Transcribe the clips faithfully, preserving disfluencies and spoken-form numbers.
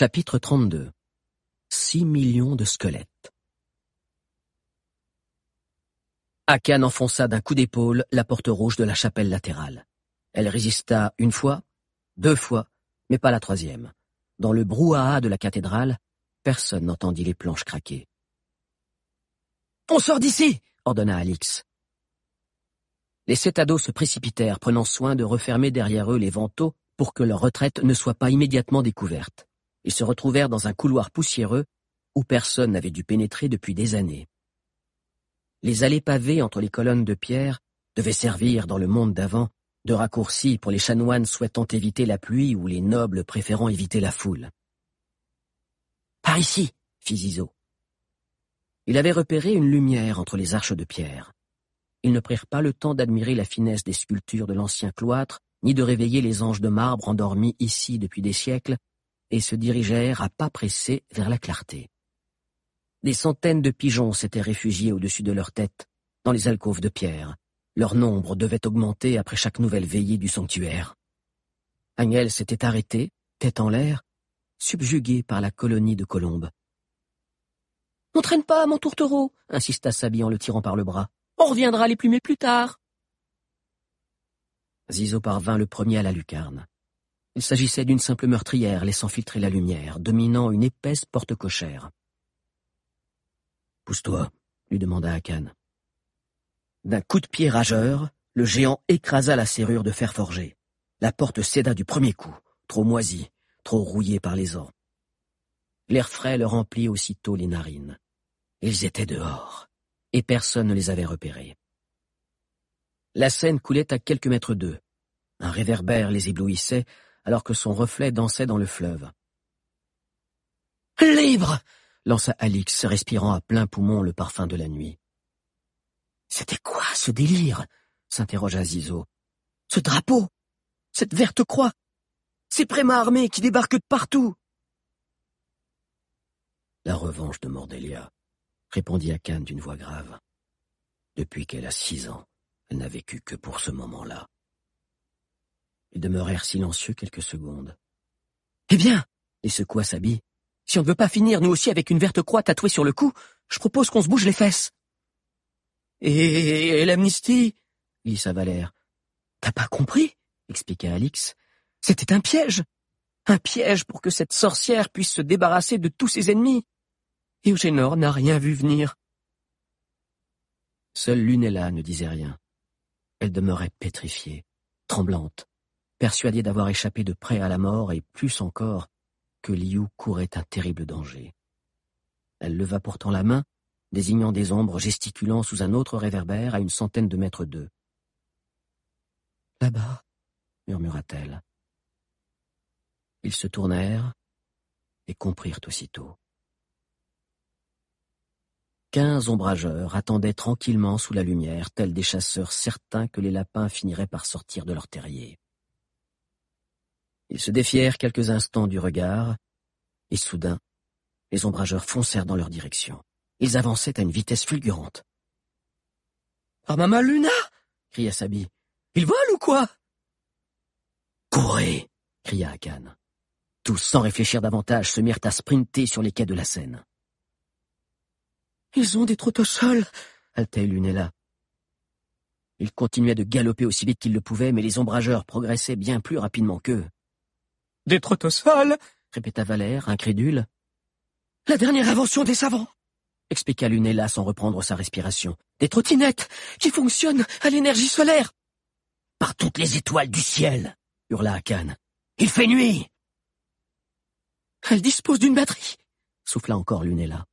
Chapitre trente-deux. Six millions de squelettes. Akan enfonça d'un coup d'épaule la porte rouge de la chapelle latérale. Elle résista une fois, deux fois, mais pas la troisième. Dans le brouhaha de la cathédrale, personne n'entendit les planches craquer. « On sort d'ici !» ordonna Alix. Les sept ados se précipitèrent, prenant soin de refermer derrière eux les vantaux pour que leur retraite ne soit pas immédiatement découverte. Ils se retrouvèrent dans un couloir poussiéreux où personne n'avait dû pénétrer depuis des années. Les allées pavées entre les colonnes de pierre devaient servir, dans le monde d'avant, de raccourci pour les chanoines souhaitant éviter la pluie ou les nobles préférant éviter la foule. « Par ici !» fit Zizo. Il avait repéré une lumière entre les arches de pierre. Ils ne prirent pas le temps d'admirer la finesse des sculptures de l'ancien cloître, ni de réveiller les anges de marbre endormis ici depuis des siècles, et se dirigèrent à pas pressés vers la clarté. Des centaines de pigeons s'étaient réfugiés au-dessus de leur tête, dans les alcôves de pierre. Leur nombre devait augmenter après chaque nouvelle veillée du sanctuaire. Agnel s'était arrêté, tête en l'air, subjugué par la colonie de colombes. « N'entraîne pas, mon tourtereau !» insista Sabi en le tirant par le bras. « On reviendra les plumer plus tard !» Zizo parvint le premier à la lucarne. Il s'agissait d'une simple meurtrière laissant filtrer la lumière, dominant une épaisse porte cochère. « Pousse-toi !» lui demanda Akan. D'un coup de pied rageur, le géant écrasa la serrure de fer forgé. La porte céda du premier coup, trop moisie, trop rouillée par les ans. L'air frais leur remplit aussitôt les narines. Ils étaient dehors, et personne ne les avait repérés. La Seine coulait à quelques mètres d'eux. Un réverbère les éblouissait, alors que son reflet dansait dans le fleuve. « Libre !» lança Alix, respirant à plein poumon le parfum de la nuit. « C'était quoi ce délire ?» s'interrogea Zizo. « Ce drapeau, cette verte croix, ces prémas armés qui débarquent de partout !»« La revanche de Mordelia », répondit Akan d'une voix grave. « Depuis qu'elle a six ans, elle n'a vécu que pour ce moment-là. » Ils demeurèrent silencieux quelques secondes. « Eh bien !» les secoua Sabi. « Si on ne veut pas finir nous aussi avec une verte croix tatouée sur le cou, je propose qu'on se bouge les fesses. » Et, et l'amnistie glissa Valère. « T'as pas compris ?» expliqua Alix. « C'était un piège. Un piège pour que cette sorcière puisse se débarrasser de tous ses ennemis. Et Eugénor n'a rien vu venir. » Seule Lunella ne disait rien. Elle demeurait pétrifiée, tremblante, persuadée d'avoir échappé de près à la mort et plus encore que Liu courait un terrible danger. Elle leva pourtant la main, désignant des ombres gesticulant sous un autre réverbère à une centaine de mètres d'eux. « Là-bas, » murmura-t-elle. Ils se tournèrent et comprirent aussitôt. Quinze ombrageurs attendaient tranquillement sous la lumière, tels des chasseurs certains que les lapins finiraient par sortir de leur terrier. Ils se défièrent quelques instants du regard, et soudain, les ombrageurs foncèrent dans leur direction. Ils avançaient à une vitesse fulgurante. « Ah, Mama Luna !» cria Sabi. « Ils volent ou quoi ?»« Courez !» cria Akan. Tous, sans réfléchir davantage, se mirent à sprinter sur les quais de la Seine. « Ils ont des trottosols !» haletait Lunella. Ils continuaient de galoper aussi vite qu'ils le pouvaient, mais les ombrageurs progressaient bien plus rapidement qu'eux. « Des trottosols !» répéta Valère, incrédule. « La dernière invention des savants !» expliqua Lunella sans reprendre sa respiration. « Des trottinettes qui fonctionnent à l'énergie solaire !»« Par toutes les étoiles du ciel !» hurla Akan. « Il fait nuit !»« Elle dispose d'une batterie !» souffla encore Lunella.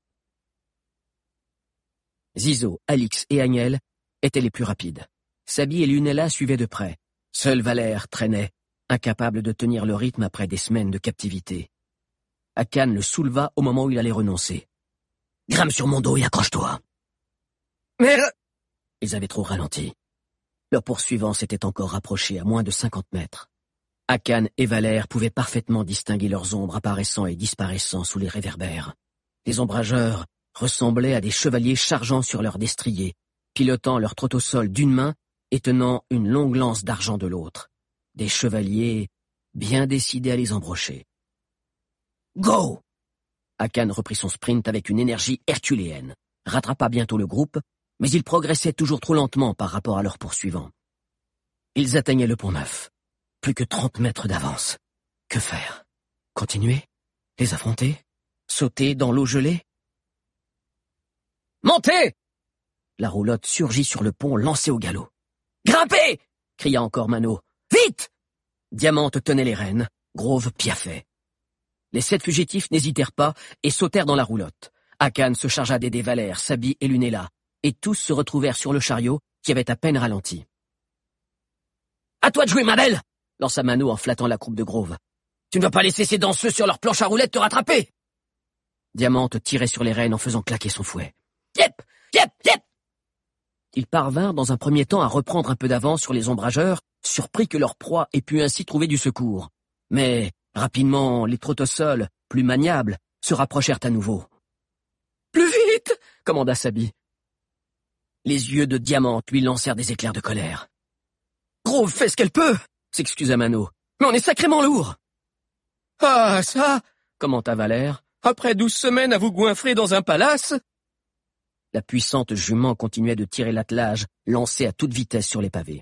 Zizo, Alix et Agnel étaient les plus rapides. Sabi et Lunella suivaient de près. Seul Valère traînait, incapable de tenir le rythme après des semaines de captivité. Akan le souleva au moment où il allait renoncer. « Grimpe sur mon dos et accroche-toi !» Mais... Ils avaient trop ralenti. Leurs poursuivants s'étaient encore rapprochés à moins de cinquante mètres. Akan et Valère pouvaient parfaitement distinguer leurs ombres apparaissant et disparaissant sous les réverbères. Les ombrageurs ressemblaient à des chevaliers chargeant sur leurs destriers, pilotant leur trottossol d'une main et tenant une longue lance d'argent de l'autre. Des chevaliers bien décidés à les embrocher. Go !» Hakan reprit son sprint avec une énergie herculéenne, rattrapa bientôt le groupe, mais ils progressaient toujours trop lentement par rapport à leurs poursuivants. Ils atteignaient le pont neuf. Plus que trente mètres d'avance. Que faire? Continuer? Les affronter? Sauter dans l'eau gelée? Montez! La roulotte surgit sur le pont, lancée au galop. Grimpez! Cria encore Mano. Vite! Diamante tenait les rênes, Grove piaffait. Les sept fugitifs n'hésitèrent pas et sautèrent dans la roulotte. Hakan se chargea d'aider Valère, Sabi et Lunella, et tous se retrouvèrent sur le chariot qui avait à peine ralenti. « À toi de jouer, ma belle !» lança Mano en flattant la croupe de Grove. « Tu ne vas pas laisser ces danseux sur leur planche à roulettes te rattraper !» Diamante tirait sur les rênes en faisant claquer son fouet. « Yep! Yep! Yep !» Ils parvinrent dans un premier temps à reprendre un peu d'avance sur les ombrageurs, surpris que leur proie ait pu ainsi trouver du secours. Mais, rapidement, les trottosols, plus maniables, se rapprochèrent à nouveau. « Plus vite !» commanda Sabi. Les yeux de Diamante lui lancèrent des éclairs de colère. « Grove fait ce qu'elle peut !» s'excusa Mano. « Mais on est sacrément lourd !»« Ah, ça !» commenta Valère. « Après douze semaines à vous goinfrer dans un palace !» La puissante jument continuait de tirer l'attelage, lancé à toute vitesse sur les pavés.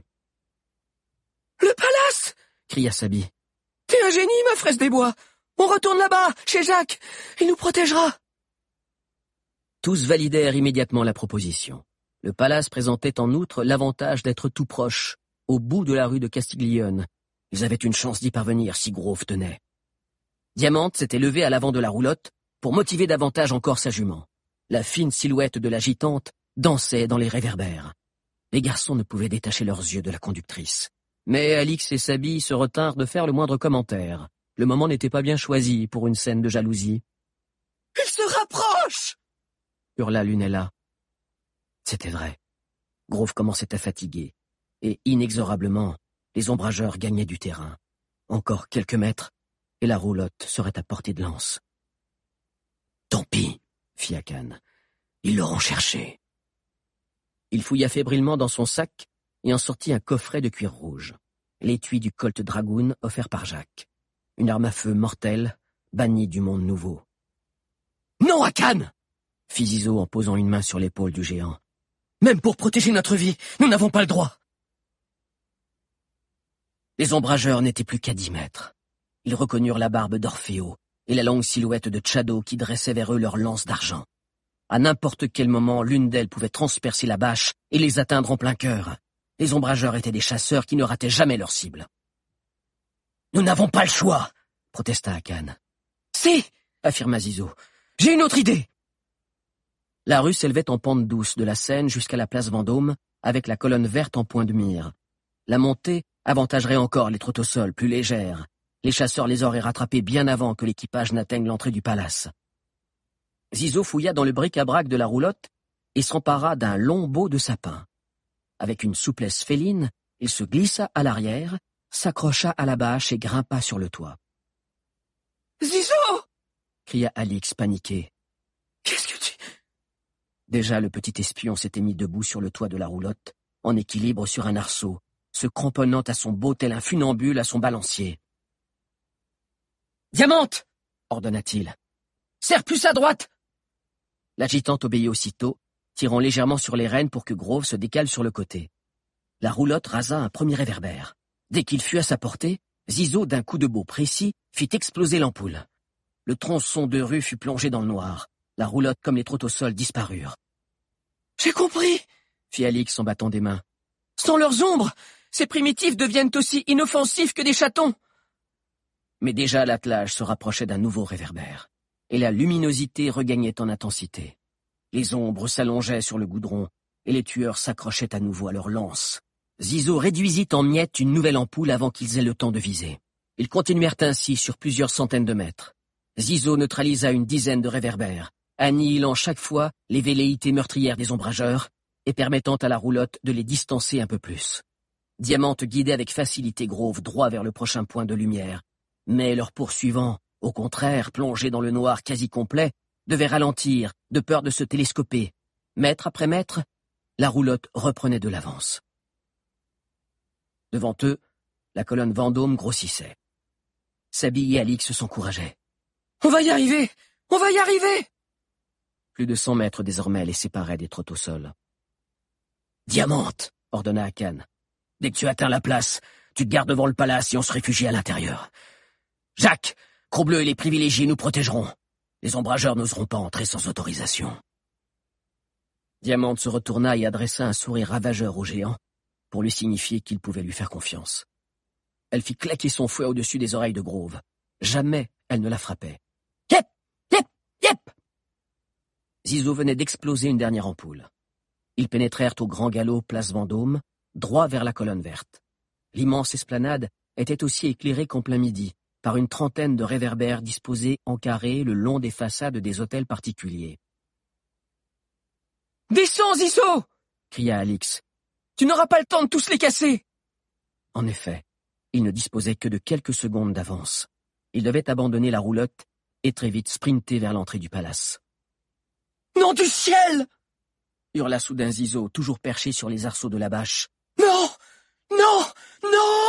« Le palace !» cria Sabi. « T'es un génie, ma fraise des bois. On retourne là-bas, chez Jacques. Il nous protégera. » Tous validèrent immédiatement la proposition. Le palace présentait en outre l'avantage d'être tout proche, au bout de la rue de Castiglione. Ils avaient une chance d'y parvenir si Grove tenait. Diamante s'était levée à l'avant de la roulotte pour motiver davantage encore sa jument. La fine silhouette de la gitante dansait dans les réverbères. Les garçons ne pouvaient détacher leurs yeux de la conductrice. Mais Alix et Sabi se retinrent de faire le moindre commentaire. Le moment n'était pas bien choisi pour une scène de jalousie. « Il se rapproche !» hurla Lunella. C'était vrai. Grove commençait à fatiguer, et inexorablement, les ombrageurs gagnaient du terrain. Encore quelques mètres, et la roulotte serait à portée de lance. « Tant pis !» fit Hakan. « Ils l'auront cherché. » Il fouilla fébrilement dans son sac et en sortit un coffret de cuir rouge. L'étui du Colt Dragoon offert par Jacques. Une arme à feu mortelle, bannie du monde nouveau. « Non, Hakan !» fit Zizo en posant une main sur l'épaule du géant. « Même pour protéger notre vie, nous n'avons pas le droit !» Les ombrageurs n'étaient plus qu'à dix mètres. Ils reconnurent la barbe d'Orfeo et la longue silhouette de Tchado qui dressait vers eux leurs lances d'argent. À n'importe quel moment, l'une d'elles pouvait transpercer la bâche et les atteindre en plein cœur. Les ombrageurs étaient des chasseurs qui ne rataient jamais leur cible. « Nous n'avons pas le choix !» protesta Hakan. « Si !» affirma Zizo. « J'ai une autre idée !» La rue s'élevait en pente douce de la Seine jusqu'à la place Vendôme, avec la colonne verte en point de mire. La montée avantagerait encore les trottosols plus légères. Les chasseurs les auraient rattrapés bien avant que l'équipage n'atteigne l'entrée du palace. Zizo fouilla dans le bric-à-brac de la roulotte et s'empara d'un long bot de sapin. Avec une souplesse féline, il se glissa à l'arrière, s'accrocha à la bâche et grimpa sur le toit. « Zizo !» cria Alix paniqué. « Qu'est-ce que tu... » Déjà le petit espion s'était mis debout sur le toit de la roulotte, en équilibre sur un arceau, se cramponnant à son bot tel un funambule à son balancier. « Diamante !» ordonna-t-il. « Serre plus à droite !» L'agitante obéit aussitôt, tirant légèrement sur les rênes pour que Grove se décale sur le côté. La roulotte rasa un premier réverbère. Dès qu'il fut à sa portée, Zizo, d'un coup de bot précis, fit exploser l'ampoule. Le tronçon de rue fut plongé dans le noir. La roulotte comme les trottosols disparurent. « J'ai compris !» fit Alix en battant des mains. « Sans leurs ombres, ces primitifs deviennent aussi inoffensifs que des chatons !» Mais déjà l'attelage se rapprochait d'un nouveau réverbère, et la luminosité regagnait en intensité. Les ombres s'allongeaient sur le goudron, et les tueurs s'accrochaient à nouveau à leurs lances. Zizo réduisit en miettes une nouvelle ampoule avant qu'ils aient le temps de viser. Ils continuèrent ainsi sur plusieurs centaines de mètres. Zizo neutralisa une dizaine de réverbères, annihilant chaque fois les velléités meurtrières des ombrageurs et permettant à la roulotte de les distancer un peu plus. Diamante guidait avec facilité Grove droit vers le prochain point de lumière, mais leurs poursuivants, au contraire, plongés dans le noir quasi complet, devaient ralentir, de peur de se télescoper. Mètre après mètre, la roulotte reprenait de l'avance. Devant eux, la colonne Vendôme grossissait. Sabi et Alix s'encourageaient. On va y arriver! On va y arriver! Plus de cent mètres désormais les séparaient des trottosols. Diamante, ordonna Akan. Dès que tu atteins la place, tu te gardes devant le palace et on se réfugie à l'intérieur. Jacques, Cro-Bleu et les privilégiés nous protégeront. Les ombrageurs n'oseront pas entrer sans autorisation. Diamante se retourna et adressa un sourire ravageur au géant pour lui signifier qu'il pouvait lui faire confiance. Elle fit claquer son fouet au-dessus des oreilles de Grove. Jamais elle ne la frappait. Yep! Yep! Yep! Zizo venait d'exploser une dernière ampoule. Ils pénétrèrent au grand galop place Vendôme, droit vers la colonne verte. L'immense esplanade était aussi éclairée qu'en plein midi, par une trentaine de réverbères disposés en carré le long des façades des hôtels particuliers. « Descends, Zizo !» cria Alix. « Tu n'auras pas le temps de tous les casser !» En effet, il ne disposait que de quelques secondes d'avance. Il devait abandonner la roulotte et très vite sprinter vers l'entrée du palace. « Nom du ciel !» hurla soudain Zizo, toujours perché sur les arceaux de la bâche. « Non! Non! Non !»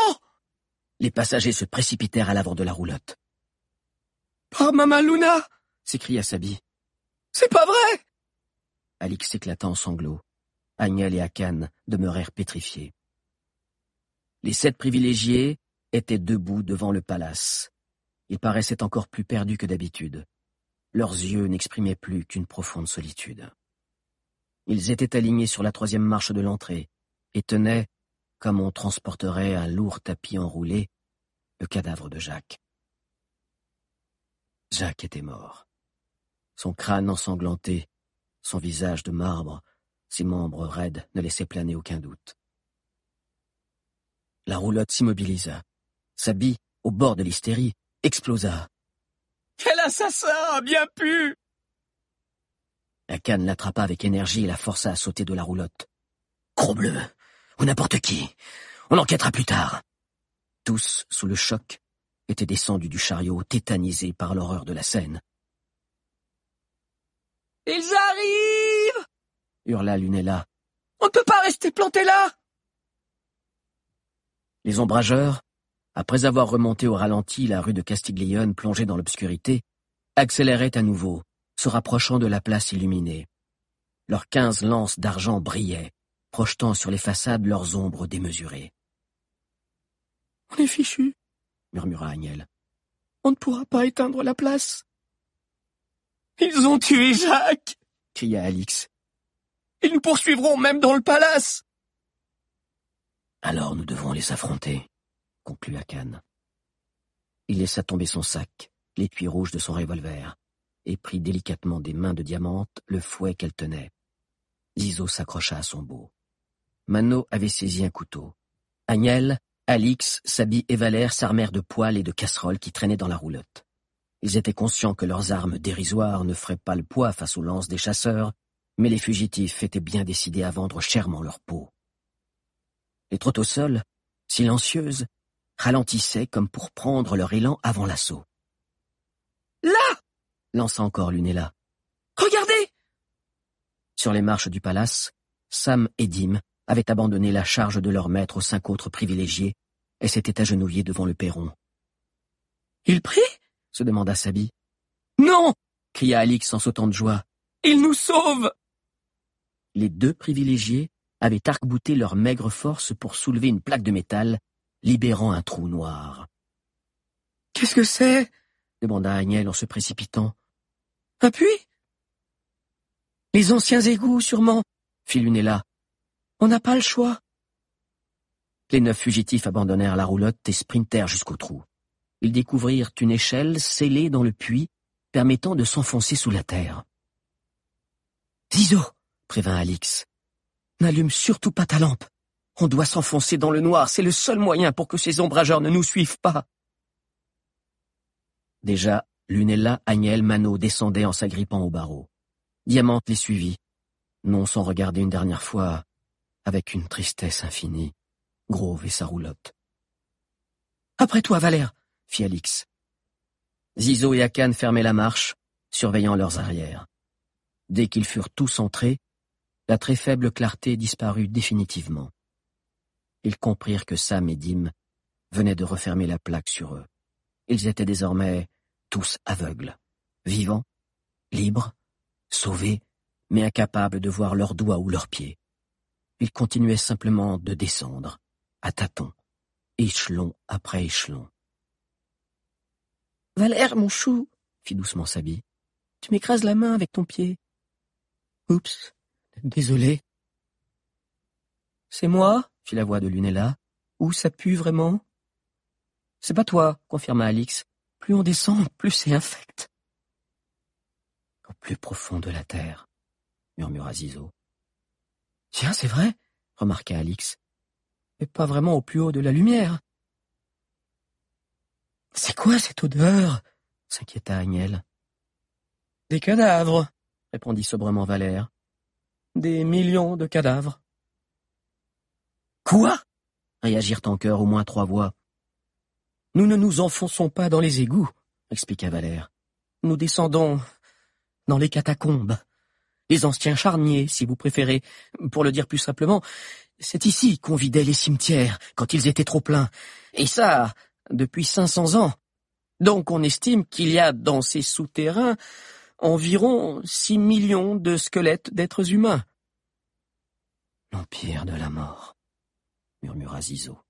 Les passagers se précipitèrent à l'avant de la roulotte. « Par Mama Luna !» s'écria Sabi. « C'est pas vrai !» Alix s'éclata en sanglots. Agnel et Akan demeurèrent pétrifiés. Les sept privilégiés étaient debout devant le palace. Ils paraissaient encore plus perdus que d'habitude. Leurs yeux n'exprimaient plus qu'une profonde solitude. Ils étaient alignés sur la troisième marche de l'entrée et tenaient, comme on transporterait un lourd tapis enroulé, le cadavre de Jacques. Jacques était mort. Son crâne ensanglanté, son visage de marbre, ses membres raides ne laissaient planer aucun doute. La roulotte s'immobilisa. Sa bille, au bord de l'hystérie, explosa. « Quel assassin a bien pu !» Akan l'attrapa avec énergie et la força à sauter de la roulotte. « Cro-Bleu, ou n'importe qui, on enquêtera plus tard. » Tous, sous le choc, étaient descendus du chariot, tétanisés par l'horreur de la scène. « Ils arrivent !» hurla Lunella. « On ne peut pas rester planté là !» Les ombrageurs, après avoir remonté au ralenti la rue de Castiglione plongée dans l'obscurité, accéléraient à nouveau, se rapprochant de la place illuminée. Leurs quinze lances d'argent brillaient, projetant sur les façades leurs ombres démesurées. « On est fichus, » murmura Agnel. « On ne pourra pas éteindre la place. »« Ils ont tué Jacques !» cria Alix. « Ils nous poursuivront même dans le palace !»« Alors nous devons les affronter, » conclut Akan. Il laissa tomber son sac, l'étui rouge de son revolver, et prit délicatement des mains de Diamante le fouet qu'elle tenait. Zizo s'accrocha à son beau. Mano avait saisi un couteau. Agnel, Alix, Sabi et Valère s'armèrent de poêles et de casseroles qui traînaient dans la roulotte. Ils étaient conscients que leurs armes dérisoires ne feraient pas le poids face aux lances des chasseurs, mais les fugitifs étaient bien décidés à vendre chèrement leur peau. Les trottosols, silencieuses, ralentissaient comme pour prendre leur élan avant l'assaut. « Là !» lança encore Lunella. « Regardez !» Sur les marches du palace, Sam et Dim avaient abandonné la charge de leur maître aux cinq autres privilégiés et s'étaient agenouillés devant le perron. « Il prie ?» se demanda Sabi. « Non !» cria Alix en sautant de joie. « Il nous sauve !» Les deux privilégiés avaient arc-bouté leur maigre force pour soulever une plaque de métal, libérant un trou noir. « Qu'est-ce que c'est ?» demanda Agnel en se précipitant. « Un puits ?»« Les anciens égouts, sûrement, » fit Lunella. « On n'a pas le choix. » Les neuf fugitifs abandonnèrent la roulotte et sprintèrent jusqu'au trou. Ils découvrirent une échelle scellée dans le puits, permettant de s'enfoncer sous la terre. « Zizo !» prévint Alix. « N'allume surtout pas ta lampe. On doit s'enfoncer dans le noir, c'est le seul moyen pour que ces ombrageurs ne nous suivent pas. » Déjà, Lunella, Agnel, Mano descendaient en s'agrippant au barreau. Diamante les suivit, non sans regarder une dernière fois, avec une tristesse infinie, Grove et sa roulotte. « Après toi, Valère !» fit Alix. Zizo et Akan fermaient la marche, surveillant leurs arrières. Dès qu'ils furent tous entrés, la très faible clarté disparut définitivement. Ils comprirent que Sam et Dim venaient de refermer la plaque sur eux. Ils étaient désormais tous aveugles, vivants, libres, sauvés, mais incapables de voir leurs doigts ou leurs pieds. Ils continuaient simplement de descendre, à tâtons, échelon après échelon. « Valère, mon chou !» fit doucement Sabi. « Tu m'écrases la main avec ton pied. »« Oups, désolé. »« C'est moi ?» fit la voix de Lunella. « Où ça pue vraiment ?»« C'est pas toi, » confirma Alix. « Plus on descend, plus c'est infect. »« Au plus profond de la terre, » murmura Zizo. « Tiens, c'est vrai, » remarqua Alix. « Mais pas vraiment au plus haut de la lumière. »« C'est quoi cette odeur ?» s'inquiéta Agnelle. « Des cadavres, » répondit sobrement Valère. « Des millions de cadavres. »« Quoi ?» réagirent en chœur au moins trois voix. « Nous ne nous enfonçons pas dans les égouts, » expliqua Valère. « Nous descendons dans les catacombes. Les anciens charniers, si vous préférez. Pour le dire plus simplement, c'est ici qu'on vidait les cimetières quand ils étaient trop pleins. Et ça, depuis cinq cents ans. Donc on estime qu'il y a dans ces souterrains environ six millions de squelettes d'êtres humains. »« L'empire de la mort, » murmura Zizo.